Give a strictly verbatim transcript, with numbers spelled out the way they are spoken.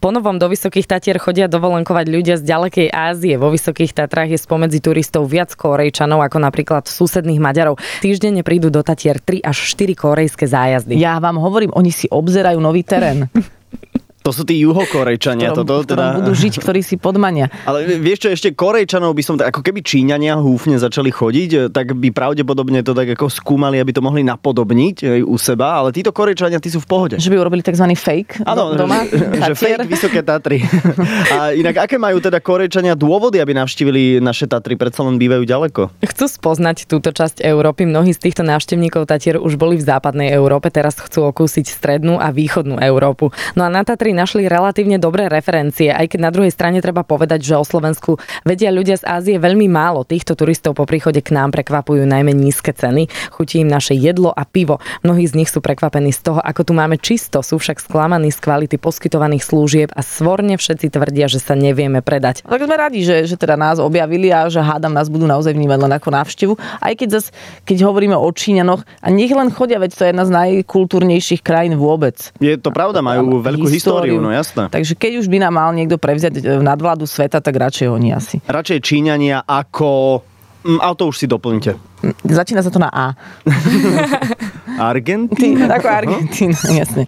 Ponovom do Vysokých Tatier chodia dovolenkovať ľudia z ďalekej Ázie. Vo Vysokých Tatrách je spomedzi turistov viac Kórejčanov ako napríklad susedných Maďarov. Týždenne prídu do Tatier tri až štyri kórejské zájazdy. Ja vám hovorím, oni si obzerajú nový terén. To sú tí juhokórejčania. V ktorom, toto, teda... budú žiť, ktorí si podmania. Ale vieš čo, ešte Kórejčanov by som, ako keby Číňania húfne začali chodiť, tak by pravdepodobne to tak ako skúmali, aby to mohli napodobniť u seba, ale títo Kórejčania, tí sú v pohode. Že by urobili tzv. Fake ano, doma? Že, že fake Vysoké Tatry. A inak, aké majú teda Kórejčania dôvody, aby navštívili naše Tatry? Predsa len bývajú ďaleko. Chcú spoznať túto časť Európy. Mnohí z týchto návštevníkov Tatier už boli v západnej Európe, teraz chcú okúsiť strednú a východnú Európu. No a na Tatry našli relatívne dobré referencie, aj keď na druhej strane treba povedať, že o Slovensku vedia ľudia z Ázie veľmi málo. Týchto turistov po príchode k nám prekvapujú najmä nízke ceny. Chutí im naše jedlo a pivo. Mnohí z nich sú prekvapení z toho, ako tu máme čisto, sú však sklamaní z kvality poskytovaných služieb a svorne všetci tvrdia, že sa nevieme predať. Tak sme radi, že, že teda nás objavili a že hádam nás budú naozaj vnímať len ako návštevu. Aj keď zas, keď hovoríme o Číňanoch, a nech len chodia, veď to je jedna z najkultúrnejších krajín vôbec. Je to pravda, majú veľkú históriu, no jasné. Takže keď už by nám mal niekto prevziať nadvládu sveta, tak radšej oni asi. Radšej Číňania ako... A to už si doplňte. Začína sa to na A. Argentína? Ako Argentína, jasne.